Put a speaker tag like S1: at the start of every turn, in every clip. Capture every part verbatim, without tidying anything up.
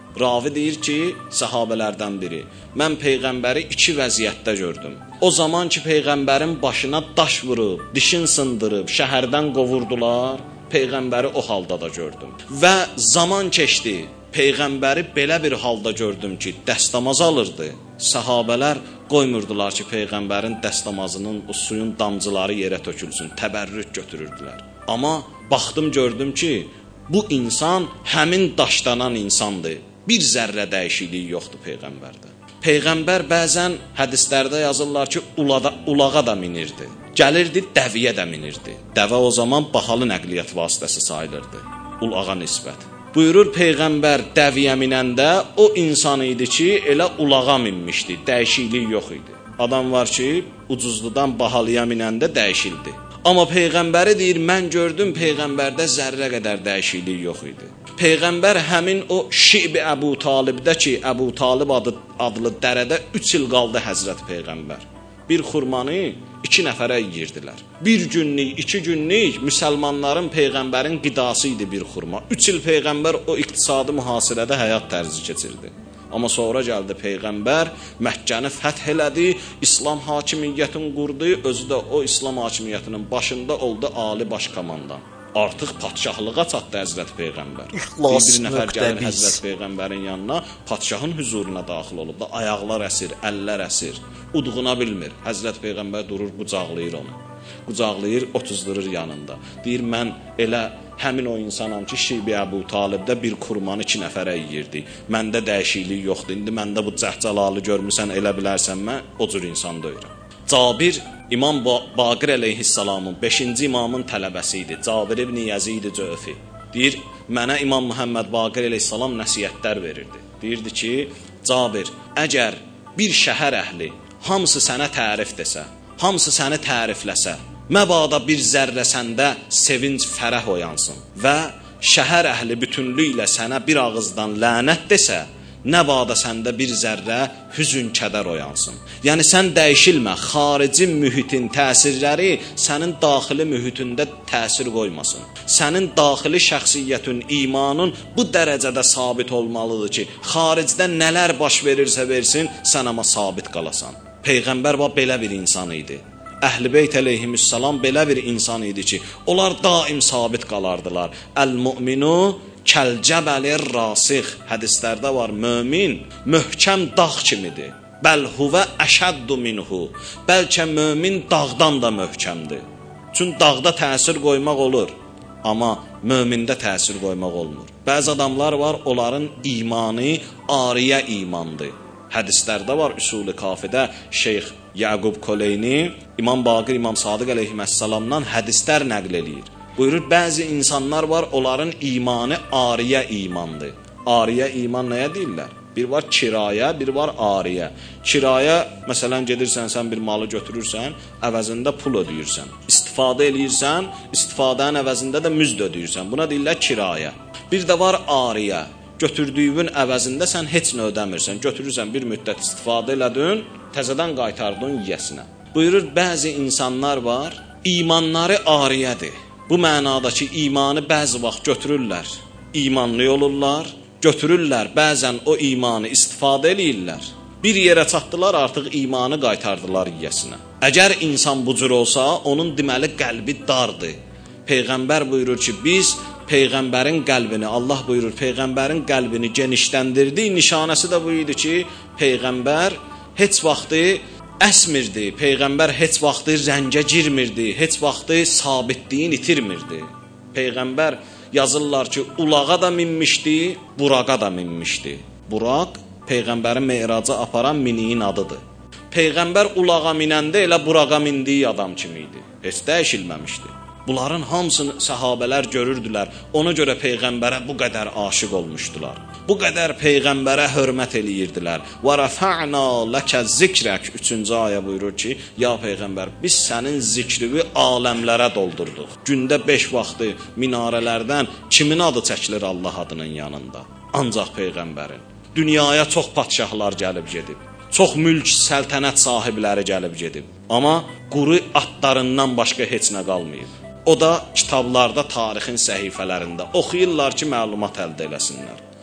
S1: Ravi deyir ki, səhabələrdən biri, mən Peyğəmbəri iki vəziyyətdə gördüm. O zaman ki, Peyğəmbərin başına daş vurub, dişin sındırıb, şəhərdən qovurdular, Peyğəmbəri o halda da gördüm. Və zaman keçdi, Peyğəmbəri belə bir halda gördüm ki, dəstəmaz alırdı. Səhabələr qoymurdular ki, Peyğəmbərin dəstəmazının o suyun damcıları yerə tökülsün, təbərrük götürürdülər. Amma baxdım, gördüm ki, bu insan həmin daşlanan insandır. Bir zərrə dəyişiklik yoxdur Peyğəmbərdə. Peyğəmbər bəzən hədislərdə yazırlar ki, ulada, ulağa da minirdi. Gəlirdi, dəviyə də minirdi. Dəvə o zaman bahalı nəqliyyat vasitəsi sayılırdı, ulağa nisbət. Buyurur Peyğəmbər dəviyə minəndə o insan idi ki, elə ulağa minmişdi, dəyişiklik yox idi. Adam var ki, ucuzludan bahalıya minəndə dəyişildi. Amma Peyğəmbəri deyir, mən gördüm, Peyğəmbərdə zərrə qədər dəyişiklik yox idi. Peyğəmbər həmin o Şibi Əbu Talibdə ki, Əbu Talib adı, adlı dərədə üç il qaldı Həzrət Peyğəmbər. Bir xurmanı iki nəfərə yeyirdilər. Bir günlük, iki günlük müsəlmanların Peyğəmbərin qidası idi bir xurma. Üç il Peyğəmbər o iqtisadi mühasirədə həyat tərzi keçirdi. Amma sonra gəldi Peyğəmbər, Məkkəni fəth elədi, İslam hakimiyyətini qurdu, özü də o İslam hakimiyyətinin başında oldu ali baş komandan. Artıq padşahlığa çatdı Həzrət Peyğəmbər. Bir nəfər gəlir Həzrət Peyğəmbərin yanına, padşahın huzuruna daxil olub da ayaqlar əsir, əllər əsir, udğuna bilmir. Həzrət Peyğəmbər durur, qucaqlayır onu. Qucaqlayır, otuzdurur yanında. Deyir, mən elə həmin o insanam ki, Şibi Əbu Talibdə bir kurmanı iki nəfərə yeyirdi. Məndə dəyişiklik yoxdur. İndi məndə bu cəhcəlalı görmüsən, elə bilərsən, mən o cür insan deyirəm. Cabir İmam Baqir əleyhissalamın beşinci imamın tələbəsi idi. Cabir ibn Yazid Cöfi. Deyir, mənə İmam Muhammed Baqir əleyhissalam nəsihətlər verirdi. Deyirdi ki, Cabir, əgər bir şəhər əhli hamısı sənə tərif desə, hamısı səni tərifləsə, məbada bir zərrə səndə sevinc, fərəh oyansın və şəhər əhli bütünlüklə sənə bir ağızdan lənət desə, nəbada səndə bir zərrə hüzün, kədər oyansın. Yəni sən dəyişilmə, xarici mühitin təsirləri sənin daxili mühitində təsir qoymasın. Sənin daxili şəxsiyyətin, imanın bu dərəcədə sabit olmalıdır ki, xaricdə nələr baş verirsə versin, sən amma sabit qalasan. Peyğəmbər bax belə bir insan idi. Əhl-i Beyt əleyhissalam belə bir insan idi ki, onlar daim sabit qalardılar. Əl-mu'minu kəl-cəbəlir rasix. Hədislərdə var, mömin möhkəm dağ kimidir. Bəl huvə əşəddu minhu. Bəlkə mömin dağdan da möhkəmdir. Çünki dağda təsir qoymaq olur, amma mömində təsir qoymaq olmur. Bəzi adamlar var, onların imanı ariyə imandır. Hədislərdə var, Üsul-i Kafidə Şeyx Yaqub Koleyni İmam Baqir, İmam Sadiq əleyhissalamdan hədislər nəql eləyir. Buyurur, bəzi insanlar var, onların imanı ariyə imandır. Ariyə iman nəyə deyirlər? Bir var kirayə, bir var ariyə. Kirayə, məsələn, gedirsən, sən bir malı götürürsən, əvəzində pul ödəyirsən. İstifadə eləyirsən, istifadənin əvəzində də müzd ödəyirsən. Buna deyirlər kirayə. Bir də var ariyə. Götürdüyün əvəzində sən heç nə ödəmirsən. Götürürsən, bir müddət istifadə elədin, təzədən qaytardın yiyəsinə. Buyurur, bəzi insanlar var, imanları ariyədir. Bu mənada ki, imanı bəzi vaxt götürürlər, imanlı olurlar, götürürlər, bəzən o imanı istifadə eləyirlər. Bir yerə çatdılar, artıq imanı qaytardılar yiyəsinə. Əgər insan bu cür olsa, onun deməli qəlbi dardır. Peyğəmbər buyurur ki, biz Peyğəmbərin qəlbini, Allah buyurur, Peyğəmbərin qəlbini genişləndirdi. Nişanəsi də bu idi ki, Peyğəmbər heç vaxtı əsmirdi, Peyğəmbər heç vaxtı rəngə girmirdi, heç vaxtı sabitliyin itirmirdi. Peyğəmbər yazırlar ki, ulağa da minmişdi, buraqa da minmişdi. Buraq, Peyğəmbərin meyraca aparan miniyin adıdır. Peyğəmbər ulağa minəndə elə buraqa mindiyi adam kimi idi, heç dəyişilməmişdi. Bunların hamısını səhabələr görürdülər, ona görə Peyğəmbərə bu qədər aşiq olmuşdular. Bu qədər Peyğəmbərə hörmət eləyirdilər. Və rəfə'nə ləkə zikrək. Üçüncü ayə buyurur ki, ya Peyğəmbər, biz sənin zikrini aləmlərə doldurduq. Gündə beş vaxtı minarələrdən kimin adı çəkilir Allah adının yanında? Ancaq Peyğəmbərin. Dünyaya çox padşahlar gəlib gedib. Çox mülk, səltənət sahibləri gəlib gedib. Amma quru atlarından başqa heç nə qalmayıb. O da kitablarda, tarixin səhifələrində oxuyurlar ki, məlumat əldə eləsinlər.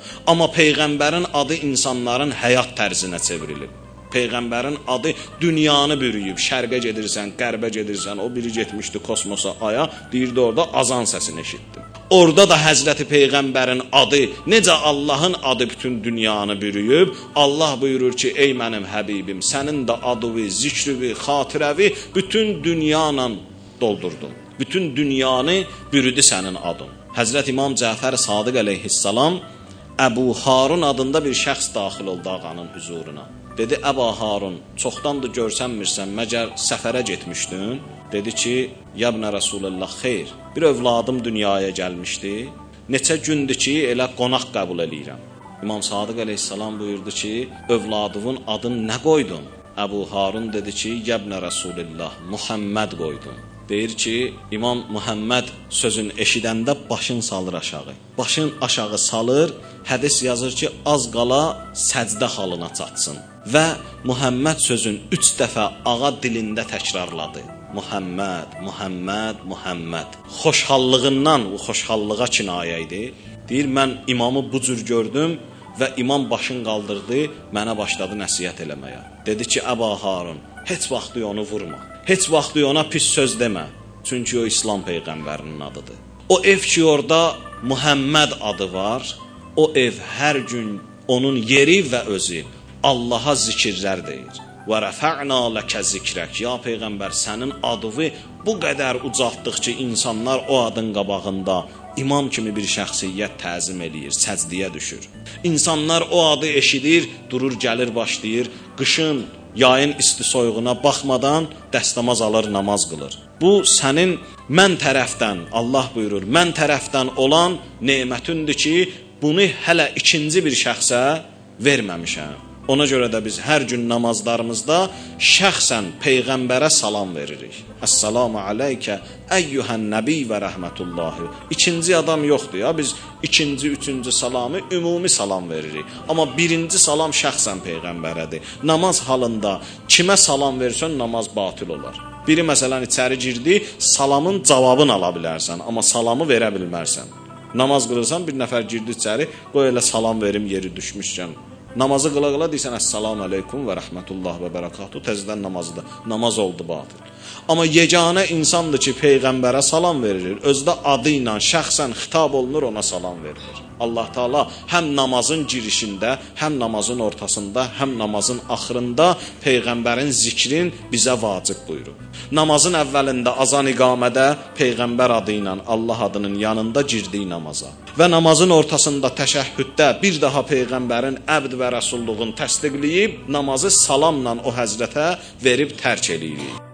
S1: Amma peyğəmbərin adı insanların həyat tərzinə çevrilib. Peyğəmbərin adı dünyanı bürüyüb. Şərqə gedirsən, qərbə gedirsən, o biri getmişdi kosmosa, aya, deyirdi orada azan səsini eşitdim. Orada da Həzrəti Peyğəmbərin adı, necə Allahın adı bütün dünyanı bürüyüb, Allah buyurur ki, ey mənim həbibim, sənin də adıvi, zikrüvi, xatirəvi bütün dünyanla doldurdun. Bütün dünyanı bürüdü sənin adın. Həzrət İmam Cəfər Sadiq əleyhissalam Əbu Harun adında bir şəxs daxil oldu ağanın huzuruna. Dedi, Əba Harun, çoxdandır görsənmirsən, məgər səfərə getmişdin? Dedi ki, yəbnə Rasulullah, xeyr, bir övladım dünyaya gəlmişdi, neçə gündür ki, elə qonaq qəbul eləyirəm. İmam Sadiq əleyhissalam buyurdu ki, övladının adını nə qoydun? Əbu Harun dedi ki, yəbnə Rasulullah, Muhammed qoydum. Deyir ki, İmam Muhammed sözün eşidəndə başın salır aşağı. Başın aşağı salır, hədis yazır ki, az qala səcdə halına çatsın. Və Muhammed sözün üç dəfə ağa dilində təkrarladı. Muhammed, Muhammed, Muhammed. Xoşhallığından, o xoşhallığa kinayə idi. Deyir, mən imamı bu cür gördüm və imam başını qaldırdı, mənə başladı nəsihət eləməyə. Dedi ki, Əba Harun, heç vaxtı onu vurma. Heç vaxtı ona pis söz demə. Çünki o İslam peyğəmbərinin adıdır. O ev ki, orada Muhammed adı var, o ev hər gün onun yeri və özü Allaha zikirlər deyir. Və rəfə'na ləkə zikrək. Ya Peyğəmbər, sənin adını bu qədər ucaltdıq ki, insanlar o adın qabağında imam kimi bir şəxsiyyət təzim eləyir, səcdiyə düşür. İnsanlar o adı eşidir, durur, gəlir, başlayır, qışın, yayın isti soyuğuna baxmadan dəstəmaz alır, namaz qılır. Bu sənin mən tərəfdən, Allah buyurur, mən tərəfdən olan nemətindir ki, bunu hələ ikinci bir şəxsə verməmişəm. Ona görə də biz hər gün namazlarımızda şəxsən Peyğəmbərə salam veririk. Əssalamu aleykə əyyuhən nəbi və rəhmətullahi. İkinci adam yoxdur ya, biz ikinci, üçüncü salamı ümumi salam veririk. Amma birinci salam şəxsən Peyğəmbərədir. Namaz halında kimə salam versən namaz batil olar. Biri məsələn içəri girdi, salamın cavabını ala bilərsən, amma salamı verə bilmərsən. Namaz qılırsan, bir nəfər girdi içəri, qoy elə salam verim yeri düşmüşkən. Namazı qıla-qıla deysən, əssalamu aleykum və rəhmətullah və bərəkatuhu, təzədən namazıdır. Namaz oldu batıl. Amma yeganə insandır ki, Peyğəmbərə salam verilir. Özdə adı ilə, şəxsən xitab olunur, ona salam verilir. Allah Taala həm namazın girişində, həm namazın ortasında, həm namazın axırında Peyğəmbərin zikrin bizə vacib buyurub. Namazın əvvəlində azan iqamədə Peyğəmbər adı ilə Allah adının yanında girdik namaza. Və namazın ortasında təşəhhüddə bir daha Peyğəmbərin əbd və rəsulluğunu təsdiqləyib namazı salamla o həzrətə verib tərk eləyirik.